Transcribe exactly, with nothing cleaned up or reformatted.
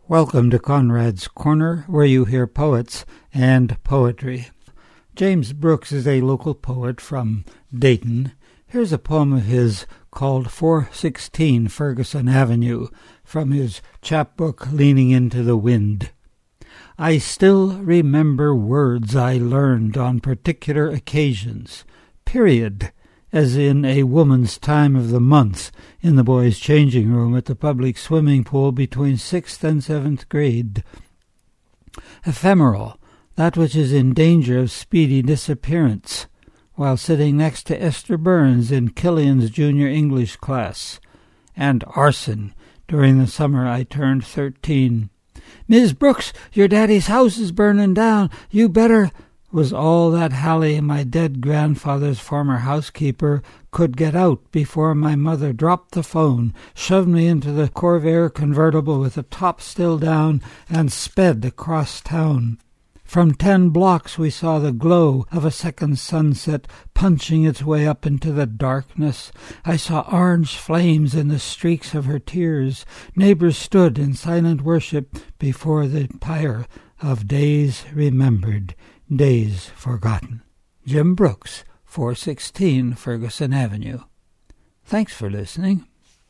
Welcome to Conrad's Corner, where you hear poets and poetry. James Brooks is a local poet from Dayton. Here's a poem of his called four sixteen Ferguson Avenue, from his chapbook Leaning into the Wind. I still remember words I learned on particular occasions. Period, as in a woman's time of the month in the boys' changing room at the public swimming pool between sixth and seventh grade. Ephemeral, that which is in danger of speedy disappearance, while sitting next to Esther Burns in Killian's junior English class. And arson, during the summer I turned thirteen. "Miss Brooks, your daddy's house is burning down. You better—" was all that Hallie, my dead grandfather's former housekeeper, could get out before my mother dropped the phone, shoved me into the Corvair convertible with the top still down, and sped across town. From ten blocks we saw the glow of a second sunset punching its way up into the darkness. I saw orange flames in the streaks of her tears. Neighbors stood in silent worship before the pyre of days remembered, days forgotten. Jim Brooks, four sixteen Ferguson Avenue. Thanks for listening.